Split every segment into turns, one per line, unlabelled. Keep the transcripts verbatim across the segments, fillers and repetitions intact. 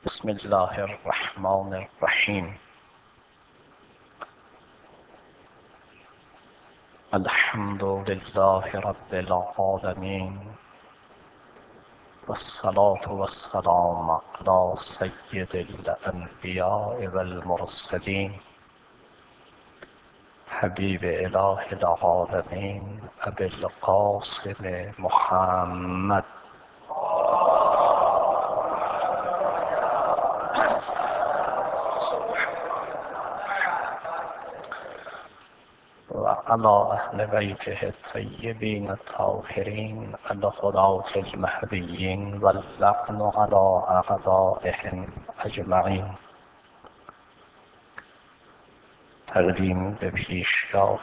بسم الله الرحمن الرحیم. الحمد لله رب العالمین والصلاة والسلام على سید الانبیاء والمرسلین حبیب اله العالمین ابی القاسم محمد و علی اهل بیته الطیبین الطاهرین الهداة المهدیین واللعن علی اعدائهم اجمعین. تقدیم به پیشگاه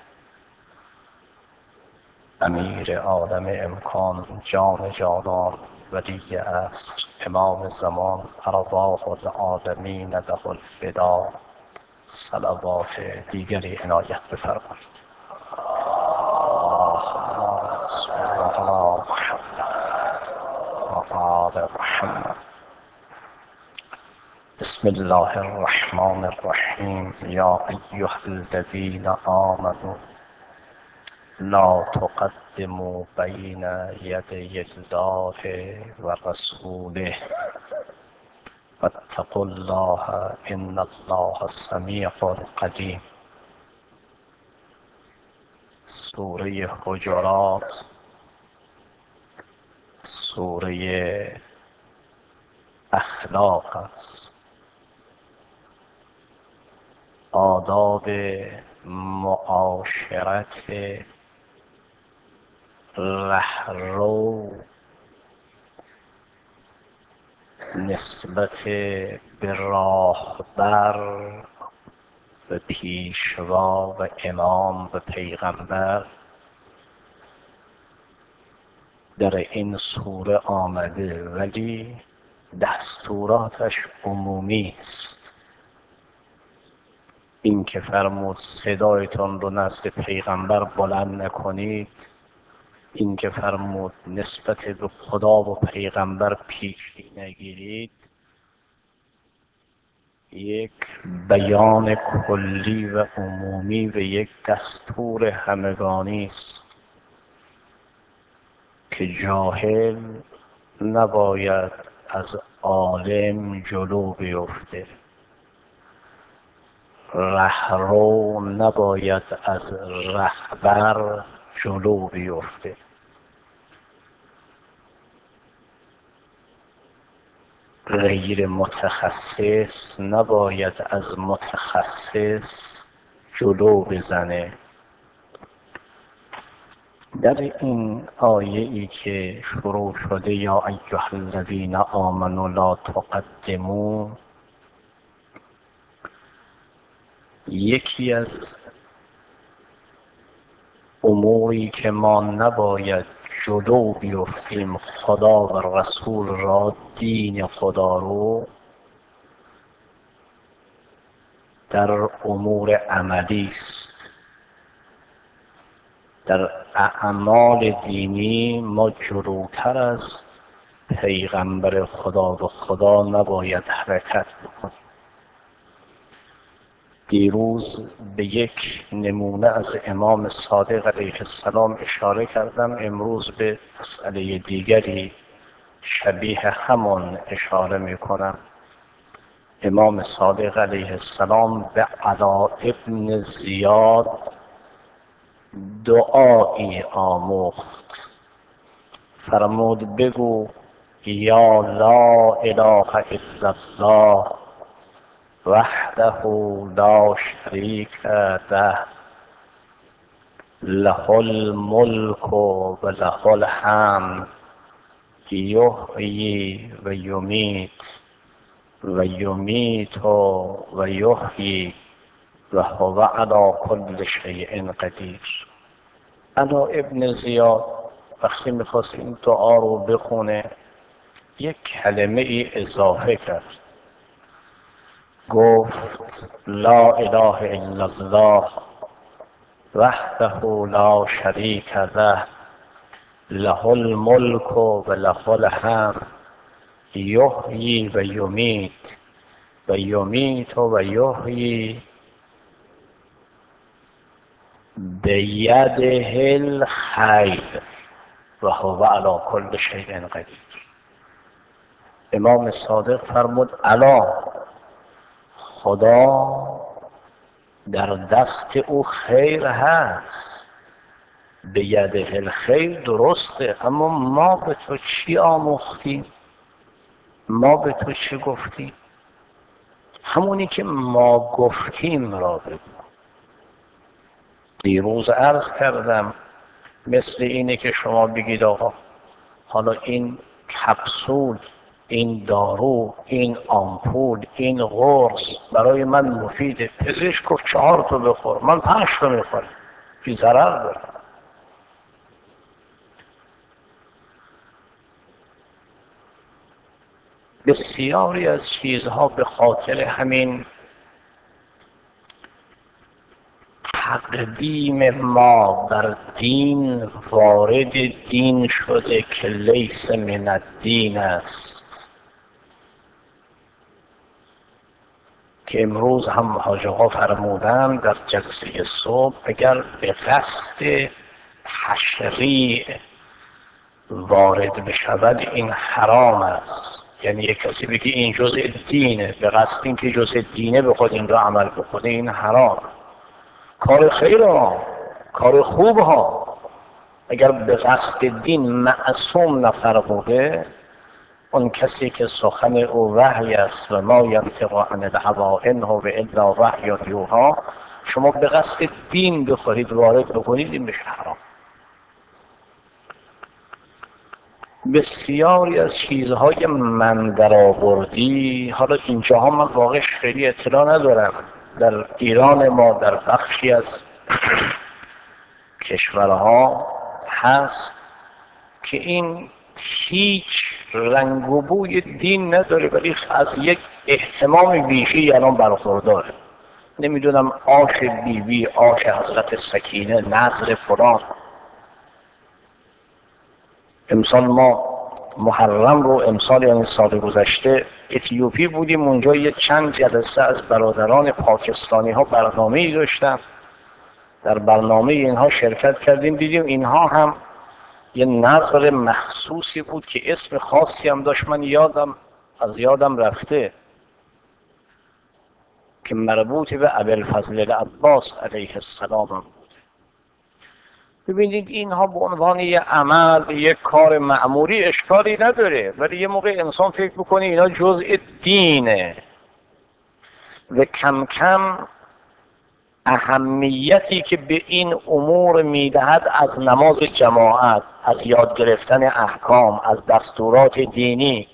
امیر عالم امکان، جان جانان، ولی عصر، امام زمان، ارواح العالمین له الفدا، صلوات دیگری عنایت بفرمایید. اللهم صل علی محمد و آل محمد. بسم الله الرحمن الرحیم. یا ایها الذین آمنوا لا تقدموا بین یدی الله و رسوله واتقوا الله ان الله سمیع علیم. سوره حجرات، سوره اخلاق است. آداب معاشرت رهرو نسبت به راهبر و پیشوا و امام و پیغمبر در این سوره آمده، ولی دستوراتش عمومی است. این که فرمود صدایتون رو نزد پیغمبر بلند نکنید، این که فرمود نسبت به خدا و پیغمبر پیشی نگیرید، یک بیان کلی و عمومی و یک دستور همگانی است که جاهل نباید از عالم جلو بیفته، رهرو نباید از رهبر جلو بیفته. غیر متخصص نباید از متخصص جلو بزنه. در این آیه ای که شروع شده یا ایها الذین آمنوا لا تقدموا، یکی از اموری که ما نباید جلو بیفتیم خدا و رسول را، دین خدا رو، در امور عملی است. در اعمال دینی ما جلوتر از پیغمبر خدا و خدا نباید حرکت بکنیم. دیروز به یک نمونه از امام صادق علیه السلام اشاره کردم، امروز به مسئله دیگری شبیه همون اشاره می کنم. امام صادق علیه السلام به علا ابن زیاد دعایی آموخت. فرمود بگو یا لا اله الا الله وحده لا شریک له له الملک و له الحمد یحیی و یمیت و یمیت و یحیی و هو علی کل شیء قدیر. علا ابن زیاد وقتی میخواست این دعا رو بخونه یک کلمه ای اضافه کرد، گفت لا اله الا الله وحده لا شریک له له الملک و له الحمد یحیی و یمیت و یمیت و یحیی بیده الخیر و هو علی کل شیء قدیر. امام صادق فرمود الا، خدا در دست او خیر هست. بیده الخیر درسته، اما ما به تو چی آموختیم؟ ما به تو چی گفتیم؟ همونی که ما گفتیم را بگو. دیروز عرض کردم مثل اینه که شما بگید آقا حالا این کپسول، این دارو، این آمپول، این قرص برای من مفیده. پزشک گفت چهار تا بخور، من پنج تا میخورم، این ضرر داره. بسیاری از چیزها به خاطر همین تقدیم ما بر دین وارد دین شده که لیس من الدین است، که امروز هم حاج آقا فرمودن در جلسه صبح اگر به قصد تشریع وارد بشود این حرام است. یعنی یک کسی بگه این جزء دینه، به قصد این که جزء دینه بخواد این را عمل بکنه، این حرام. کار خیر ها، کار خوب ها، اگر به قصد دین معصوم نفرموده، اون کسی که سخن او وحی است و ما ینطق عن الهوی ان هو الا وحی یوحی، شما به قصد دین بخواهید وارد بکنید این میشه حرام. بسیاری از چیزهای من درآوردی، حالا اینجاها من واقعش خیلی اطلاع ندارم، در ایران ما در بخشی از کشورها هست که این هیچ رنگ و بوی دین نداره، ولی از یک اهتمام ویژه‌ای الان برخورداره. نمیدونم آش بی بی، آش حضرت سکینه، نظر فلان. امسال ما محرم رو، امسال یعنی سال گذشته اتیوپی بودیم، اونجا یه چند جلسه از برادران پاکستانی ها برنامه‌ای داشتن، در برنامه اینها شرکت کردیم، دیدیم اینها هم یه نظر مخصوصی بود که اسم خاصی هم داشت، من یادم از یادم رفته، که مربوط به ابوالفضل العباس علیه السلام هم بود. ببینید اینها به عنوان یه عمل، یک کار معمولی اشکالی نداره، ولی یه موقع انسان فکر بکنه اینا جزء دینه و کم کم اهمیتی که به این امور میدهد، از نماز جماعت، از یاد گرفتن احکام، از دستورات دینی،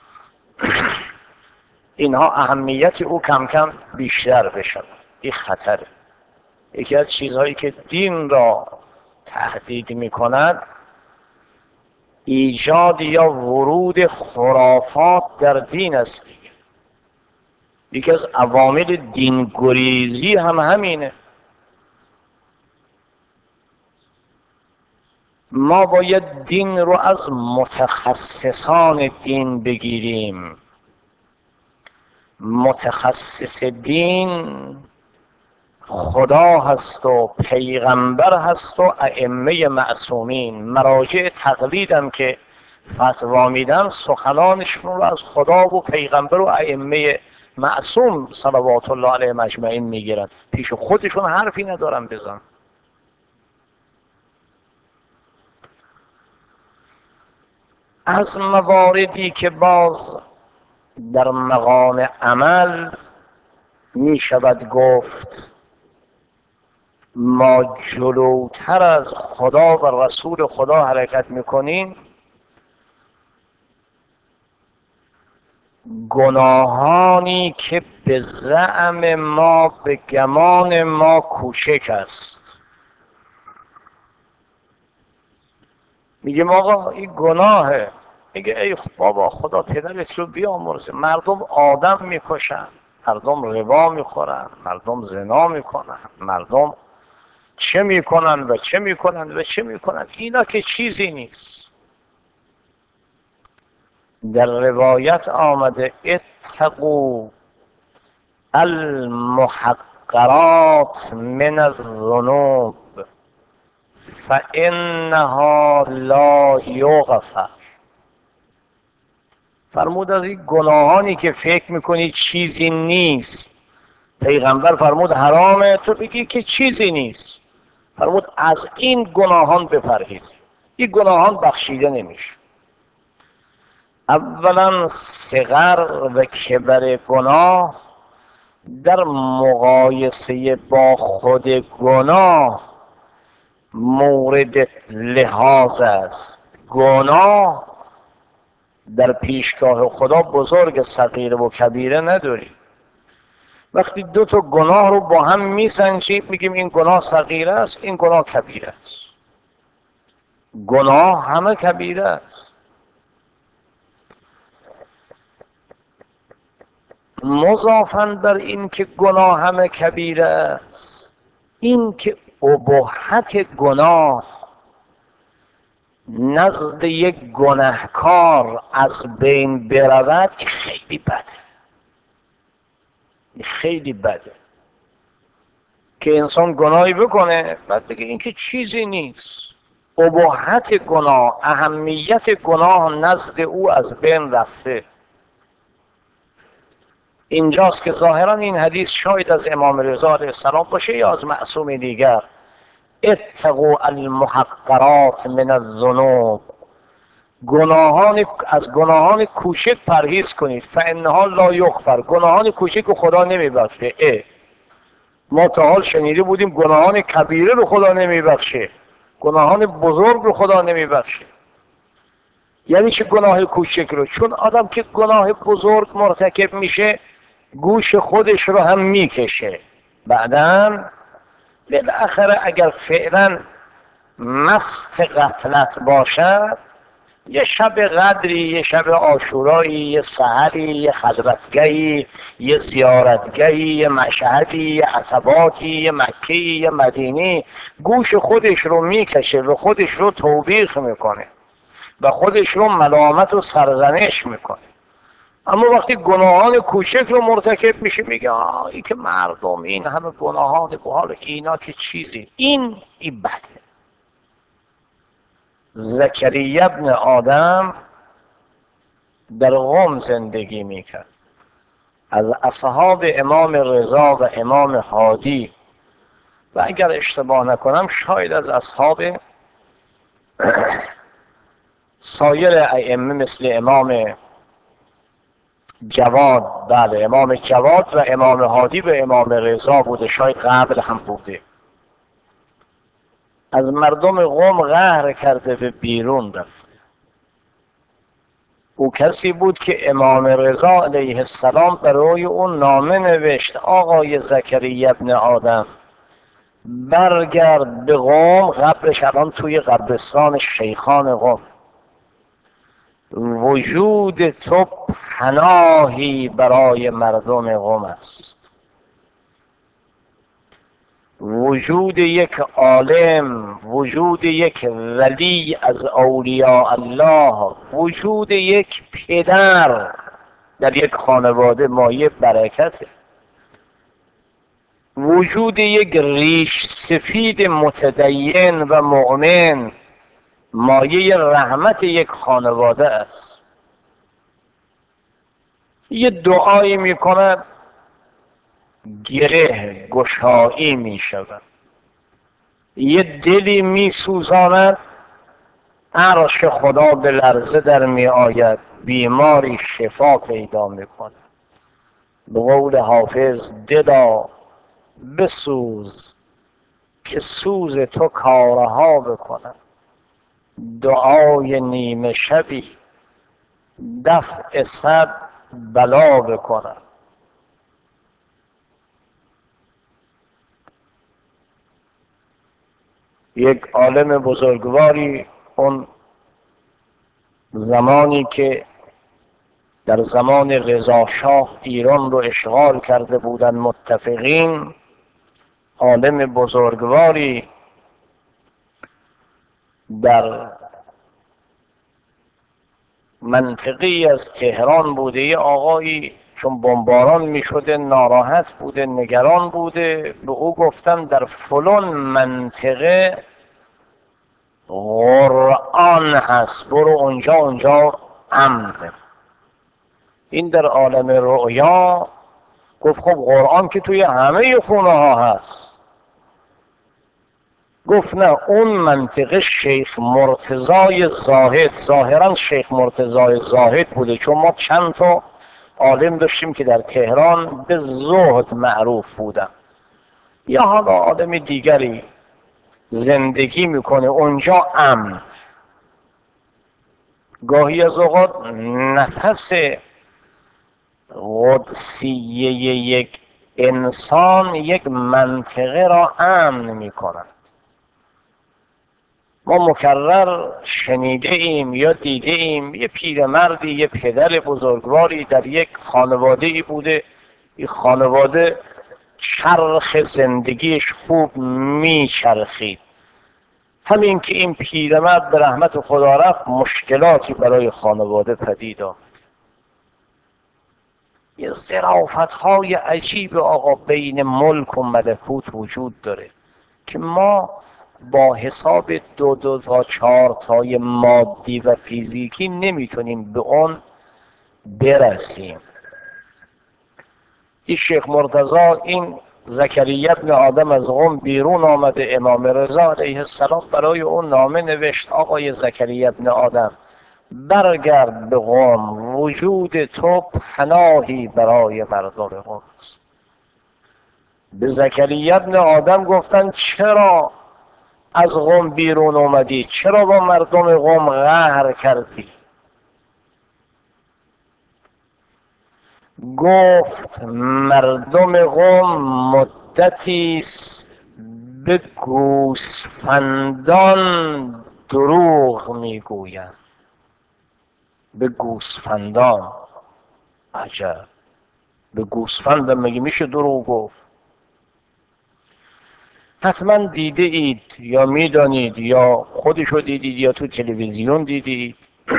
اینها اهمیت او کم کم بیشتر بشود. این خطره. یکی از چیزهایی که دین را تهدید میکند ایجاد یا ورود خرافات در دین است. یکی از عوامل دین گریزی هم همینه. ما باید دین رو از متخصصان دین بگیریم. متخصص دین خدا هست و پیغمبر هست و ائمه معصومین. مراجع تقلیدم که فتوا میدن سخنانشون رو از خدا و پیغمبر و ائمه معصوم صلوات الله علیهم اجمعین میگیرن، پیش خودشون حرفی ندارن بزن. از مواردی که باز در مقام عمل می شود گفت ما جلوتر از خدا و رسول خدا حرکت میکنیم، گناهانی که به زعم ما، به گمان ما کوچک است. میگیم آقا این گناهه، میگه ای بابا خدا پدرت رو بیامرزه، مردم آدم میکشن، مردم ربا میخورن، مردم زنا میکنن، مردم چه میکنن و چه میکنن و چه میکنن، اینا که چیزی نیست. در روایت آمده اتقوا المحقرات من الذنوب فانها لا یغفر. فرمود از این گناهانی که فکر میکنی چیزی نیست، پیغمبر فرمود حرامه، تو بگی که چیزی نیست. فرمود از این گناهان بپرهیز، این گناهان بخشیده نمیشه. اولا صغر و کبر گناه در مقایسه با خود گناه مورد لحاظ است. گناه در پیشگاه خدا بزرگ صغیره و کبیره نداری. وقتی دو تا گناه رو با هم میسنجیم میگیم این گناه صغیره است، این گناه کبیره است. گناه همه کبیره است. مضافاً بر این که گناه همه کبیره است، این که اباحت گناه نزد یک گناهکار از بین برود، این خیلی بده. این خیلی بده که انسان گناهی بکنه بعد بگه این که چیزی نیست. اباحت گناه، اهمیت گناه نزد او از بین رفته. اینجاست که ظاهرا این حدیث شاید از امام رضا علیه السلام باشه یا از معصوم دیگر. اتقوا المحقرات من الذنوب، گناهان از گناهان کوچک پرهیز کنید. فانها لا یغفر، گناهان کوچک رو خدا نمیبخشه. اه ما تا حال شنیده بودیم گناهان کبیره رو خدا نمیبخشه، گناهان بزرگ رو خدا نمیبخشه. یعنی چه گناه کوچک رو؟ چون آدم که گناه بزرگ مرتکب میشه گوش خودش رو هم میکشه. بعدن بالاخره اگر فعلا مست غفلت باشد، یه شب قدری، یه شب عاشورایی، یه سحری، یه خلوتگهی، یه زیارتگهی، یه مشهدی، یه عتباتی، یه مکی، یه مدینی، گوش خودش رو میکشه و خودش رو توبیخ میکنه و خودش رو ملامت و سرزنش میکنه. اما وقتی گناهان کوچک رو مرتکب میشه میگه آه ای که مردم این همه گناهان به حال اینا که چیزی، این این بده. زکریا ابن آدم در قم زندگی میکرد. از اصحاب امام رضا و امام هادی و اگر اشتباه نکنم شاید از اصحاب سایر ائمه مثل امام جواد، بله امام جواد و امام هادی و امام رضا بوده، شاید قبل هم بوده. از مردم قوم قهر کرده و بیرون رفته. او کسی بود که امام رضا علیه السلام برای اون نامه نوشت آقای زکریا ابن آدم برگرد به قوم. قبرش الان توی قبرستان شیخان قوم. وجود تو پناهی برای مردم قوم است. وجود یک عالم، وجود یک ولی از اولیاء الله، وجود یک پدر در یک خانواده مایه برکته. وجود یک ریش سفید متدین و مؤمن مایه رحمت یک خانواده است. یه دعایی میکند گره گشایی میشود، یه دلی میسوزاند عرش خدا به لرزه در می آید، بیماری شفا پیدا میکند. به قول حافظ دلا بسوز که سوز تو کارها بکنم، دعای نیمه شبی دفع صد بلا بکنم. یک عالم بزرگواری اون زمانی که در زمان رضا شاه ایران رو اشغال کرده بودن متفقین، عالم بزرگواری در منطقی از تهران بوده، یه آقایی چون بمباران می شده ناراحت بوده، نگران بوده، به او گفتن در فلان منطقه قرآن هست، برو اونجا، اونجا امنه. این در عالم رؤیا گفت خب قرآن که توی همه خونه ها هست. گفت نه، اون منطقه شیخ مرتضای زاهد، ظاهرا شیخ مرتضای زاهد بوده، چون ما چند تا عالم داشتیم که در تهران به زهد معروف بودن، یا حالا آدم دیگری زندگی میکنه اونجا امن. گاهی از اوقات نفس قدسیه یک انسان یک منطقه را امن میکند. ما مکرر شنیده ایم یا دیده ایم یه پیرمردی، یه پدر بزرگواری در یک خانواده ای بوده، این خانواده چرخ زندگیش خوب میچرخید. همین که این پیرمرد به رحمت خدا رفت، مشکلاتی برای خانواده پدید آمد. یه ظرافت‌های عجیب آقا بین ملک و ملکوت وجود داره که ما با حساب دو دو تا چهار تای مادی و فیزیکی نمیتونیم به اون برسیم. این شیخ مرتضی، این زکریا ابن آدم از قم بیرون آمده، امام رضا علیه السلام برای اون نامه نوشت: آقای زکریا ابن آدم، برگرد به قم، وجود تو پناهی برای مردم قم است. به زکریا ابن آدم گفتن چرا از قم بیرون اومدی؟ چرا با مردم قم قهر کردی؟ گفت مردم قم مدتی است به گوسفندان دروغ میگویند. به گوسفندان؟ عجب، به گوسفند مگه میشه دروغ گفت؟ حتما دیده اید یا میدانید یا خودشو دیدید یا تو تلویزیون دیدید.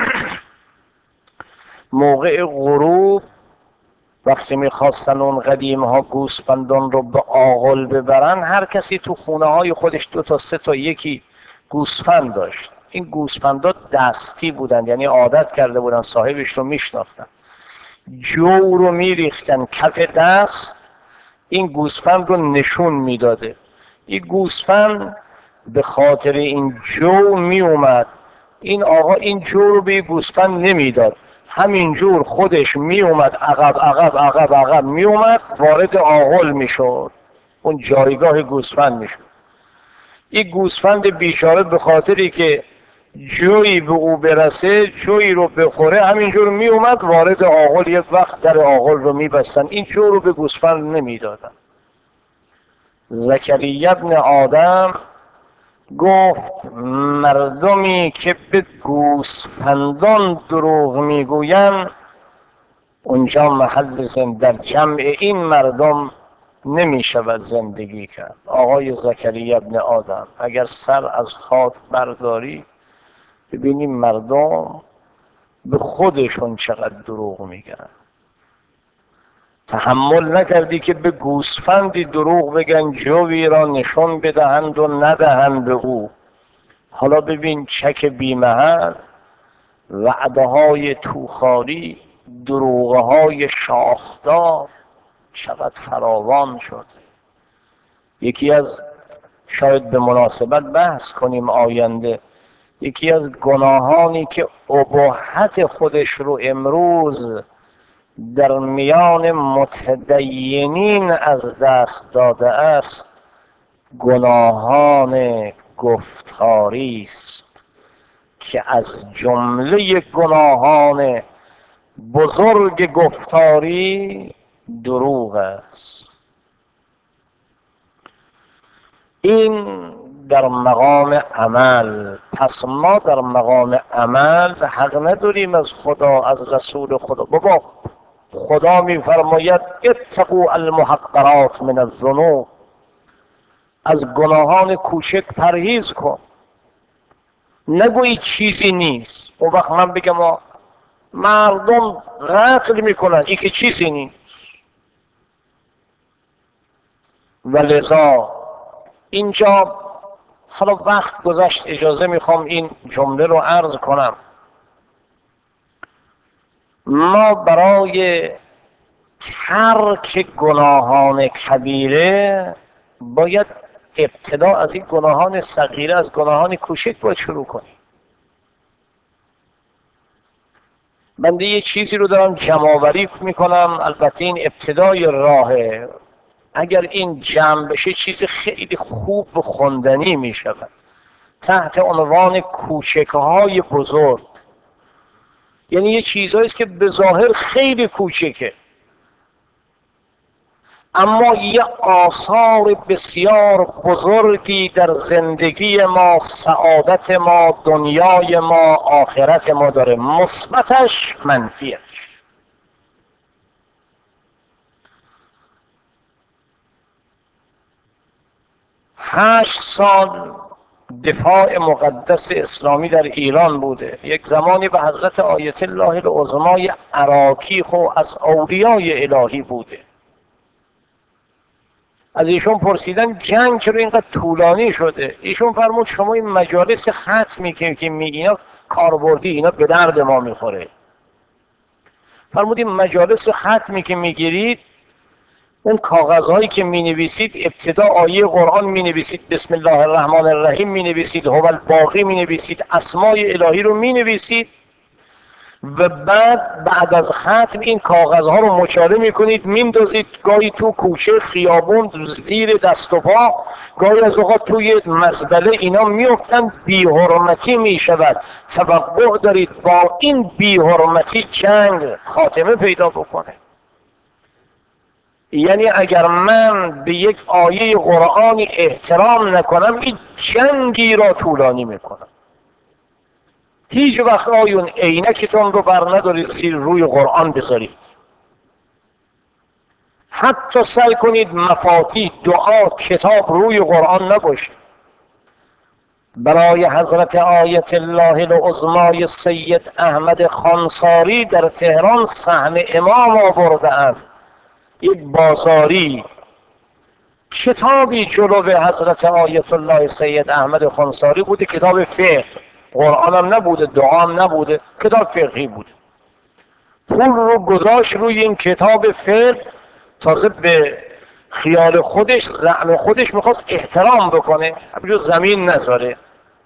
موقع غروب وقتی میخواستن اون قدیم ها گوسفندان رو به آغل ببرن، هر کسی تو خونه های خودش دو تا سه تا یکی گوسفند داشت. این گوسفندا دستی بودن، یعنی عادت کرده بودن صاحبش رو میشناختن. جو رو میریختن کف دست، این گوسفند رو نشون میداده. این گوسفند به خاطر این جو می اومد، این آقا این جو رو به گوسفند نمیداد، همینجور خودش می اومد عقب عقب عقب عقب می اومد، وارد آغل می شد، اون جایگاه گوسفند می شد. این گوسفند بیچاره به خاطری که جویی به او برسه، جویی رو بخوره، همینجور می اومد وارد آغل، یک وقت در آغل رو می بستن، این جو رو به گوسفند نمی دادن. زکریا ابن آدم گفت مردمی که به گوسفندان دروغ میگویند، اونجا محل زند در جمع این مردم نمی شود زندگی کرد. آقای زکریا ابن آدم، اگر سر از خاک برداری ببینیم مردم به خودشون چقدر دروغ میگن. تحمل نکردی که به گوسفندی دروغ بگن، جوی را نشون بدهند و ندهند به او. حالا ببین چک بیمهر، وعده های توخاری، دروغه های شاخدار چقدر فراوان شد. یکی از، شاید به مناسبت بحث کنیم آینده، یکی از گناهانی که اباحت خودش رو امروز در میان متدینین از دست داده است، گناهان گفتاری است که از جمله گناهان بزرگ گفتاری دروغ است. این در مقام عمل. پس ما در مقام عمل حق نداریم از خدا، از رسول خدا. بابا خدا میفرماید اتقوا المحقرات من الذنوب، از گناهان کوچک پرهیز کن. نگویی چیزی نیست. اون وقت من بگم مردم قتل میکنن، این که چیزی نیست. و لذا اینجا حالا وقت گذشت، اجازه میخوام این جمله رو عرض کنم. ما برای ترک گناهان کبیره باید ابتدا از این گناهان صغیره، از گناهان کوچک باید شروع کنیم. بنده یه چیزی رو دارم جمع‌آوری میکنم، البته این ابتدای راهه، اگر این جمع بشه چیز خیلی خوب و خوندنی میشود، تحت عنوان کوچک‌های بزرگ. یعنی یه چیزهایی است که به ظاهر خیلی کوچکه، اما یه آثار بسیار بزرگی در زندگی ما، سعادت ما، دنیای ما، آخرت ما داره، مثبتش منفیش. هشت سال دفاع مقدس اسلامی در ایران بوده. یک زمانی به حضرت آیت الله العظمای عراقی خو از اولیای الهی بوده. از ایشون پرسیدن جنگ چرا اینقدر طولانی شده؟ ایشون فرمود شما این مجالس ختمی که که میگی اینا کاربردی، اینا به درد ما میخوره. فرمود این مجالس ختمی که میگیرید، اون کاغذهایی که می نویسید، ابتدا آیه قرآن می نویسید، بسم الله الرحمن الرحیم می نویسید، هو الباقی می نویسید، اسمای الهی رو می نویسید و بعد بعد از ختم این کاغذها رو مچاله می کنید، می اندازید گاهی تو کوچه، خیابون، زیر دست و پا، گاهی از اوقات توی مزبله، اینا می افتن، بی حرمتی می شود. توقع دارید با این بی حرمتی جنگ خاتمه پیدا بکنه. یعنی اگر من به یک آیه قرآنی احترام نکنم، این جنگی را طولانی میکنم. هیچ وقت آیون عینکتون رو بر ندارید زیر روی قرآن بذارید. حتی سعی کنید مفاتیح، دعا، کتاب روی قرآن نباشه. برای حضرت آیت الله العظمای سید احمد خانساری در تهران صحن امام آورده‌اند. یک بازاری کتابی جلو به حضرت آیت الله سید احمد خانساری بوده، کتاب فقه، قرآن هم نبوده، دعا هم نبوده، کتاب فقهی بوده. پول رو گذاشت روی این کتاب فقه، تازه به خیال خودش، زعم خودش میخواست احترام بکنه، همینجور زمین نذاره.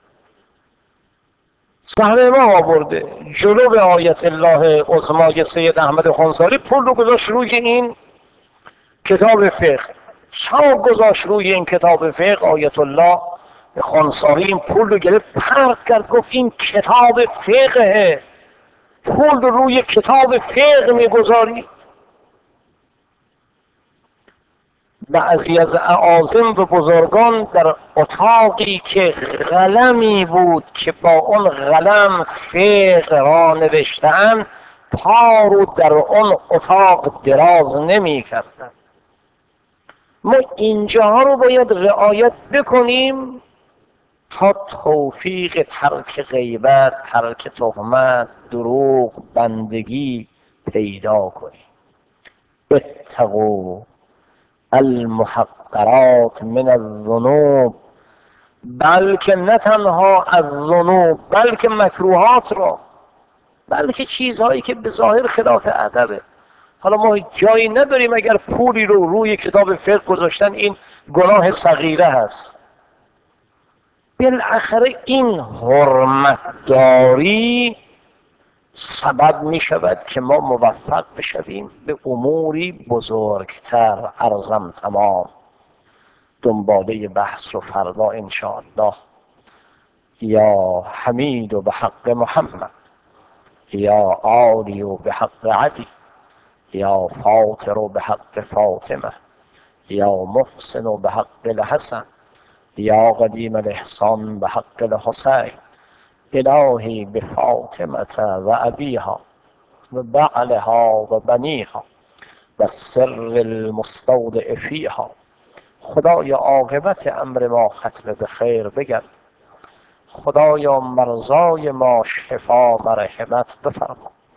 صحنه امام آورده جلو به آیت الله عظمای سید احمد خانساری، پول رو گذاشت روی این کتاب فقه. چا گذاشت روی این کتاب فقه، آیت الله خانساری این پول رو گرفت، پرت کرد، گفت این کتاب فقهه، پول رو روی کتاب فقه میگذاری؟ بعضی از اعاظم و بزرگان در اتاقی که قلمی بود که با اون قلم فقه را نوشتن، پا رو در اون اتاق دراز نمی کردن. ما اینجاها رو باید رعایت بکنیم تا توفیق ترک غیبت، ترک تهمت، دروغ، بندگی پیدا کنیم. اتقوا المحقرات من الذنوب، بلکه نه تنها از ذنوب، بلکه مکروهات را، بلکه چیزهایی که به ظاهر خلاف ادبه. حالا ما جایی نداریم اگر پولی رو روی کتاب فقه گذاشتن این گناه صغیره هست. بالاخره این حرمتداری سبب می شود که ما موفق بشویم به اموری بزرگتر. عرضم تمام. دنباله بحث رو فردا انشاءالله. یا حمید و به حق محمد، یا عالی و به حق علی، یا فاطر و به حق فاطمه، یا محسن و به حق الحسن، یا قدیم الاحسان به حق الحسین. الهی بفاطمة و ابیها و بعلها و بنیها و سر المستودع فیها. خدایا عاقبت امر ما ختم به خیر بگرد. خدایا مرضای ما شفا مرحمت بفرما.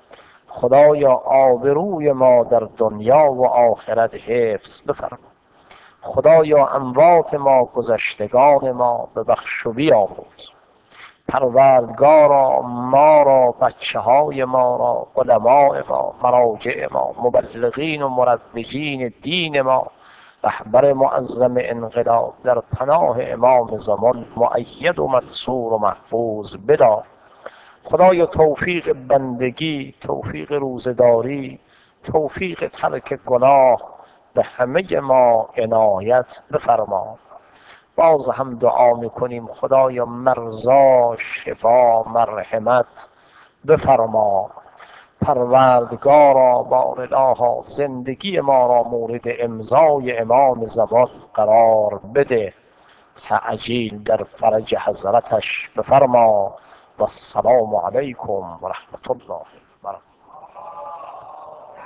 خدایا آبروی ما در دنیا و آخرت حفظ بفرما. خدایا اموات ما، گذشتگان ما به بخش و بیامرز. پروردگارا ما را، بچه های ما را، علماء ما، مراجع ما، مبلغین و مروجین دین ما، رهبر معظم انقلاب در پناه امام زمان مؤید و منصور و محفوظ بدار. خدایا توفیق بندگی، توفیق روزداری، توفیق ترک گناه به همه ما عنایت بفرما. باز هم دعا میکنیم خدایا مرزا شفا مرحمت بفرما. پروردگارا بار الها زندگی ما را مورد امضای امام زمان قرار بده. تعجیل در فرج حضرتش بفرما. و السلام علیکم و رحمت الله.